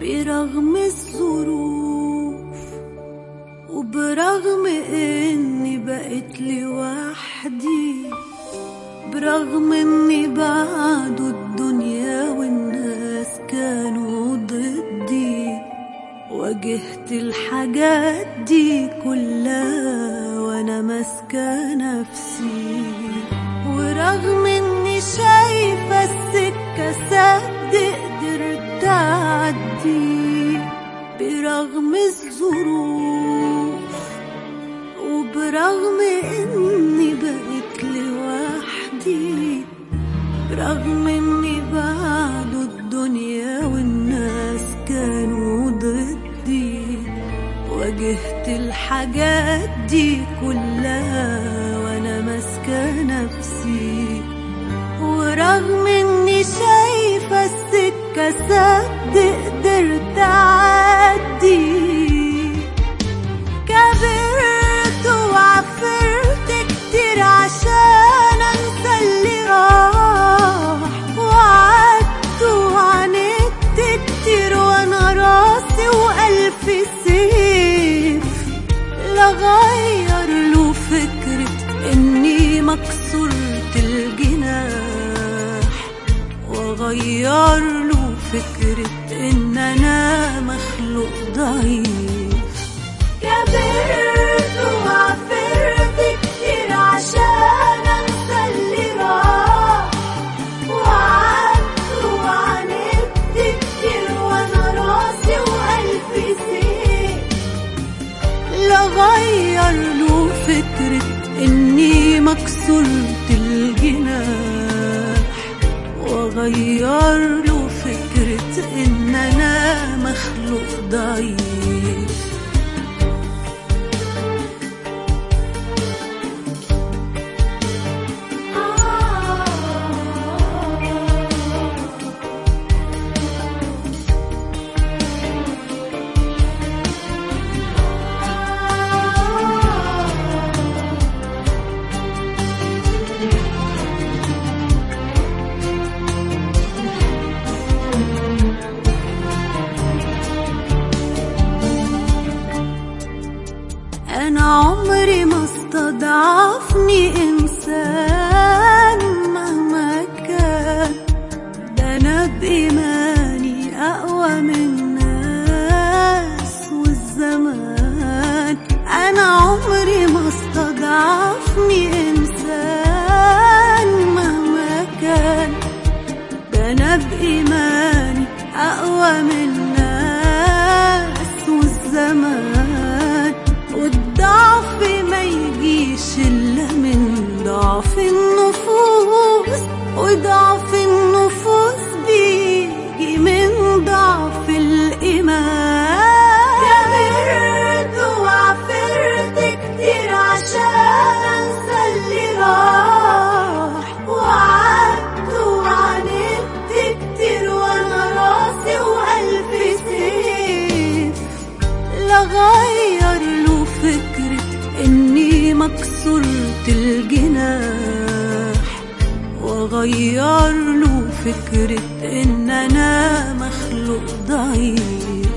برغم الظروف وبرغم اني بقيت لوحدي، برغم اني بعد الدنيا والناس كانوا ضدي، واجهت الحاجات دي كلها وانا ماسكة نفسي. ورغم اني شايفة السكة سد قدرت اعدي، برغم الظروف وبرغم اني بقيت لوحدي، برغم اني بعد الدنيا والناس كانوا ضدي، واجهت الحاجات دي كلها وانا ماسكة نفسي. ورغم اني شايفة السكة سد قدرت اعدي، كبرت وعفرت كتير عشان انسى اللي راح، وقعدت وعاندت كتير وانا راسي والف سيف لغير له فكرة اني مكسورة الجناح، وغير له فكرة ان انا مخلوق ضعيف. كبرت وعفرت كتير عشان انسى اللي راح، وقعدت وعاندت كتير وانا راسي والف سيف لغير له فكرة اني مكسورة الجناح، وغير له فكرة ان انا مخلوق ضعيف. أنا عمري ما استضعفني إنسان مهما كان، ده أنا بإيماني أقوى من الناس والزمان. أنا عمري ما استضعفني إنسان مهما كان، ده أنا بإيماني أقوى من الناس والزمان. والضعف ما يجيش إلا من ضعف النفوس، وضعف النفوس بيجي من ضعف الإيمان. كبرت وعفرت كتير عشان أنسى اللي راح، وقعدت وعاندت كتير وأنا راسي وقلبي سيف لغير له فكرة إني مكسورة الجناح، وغير له فكرة إن أنا مخلوق ضعيف.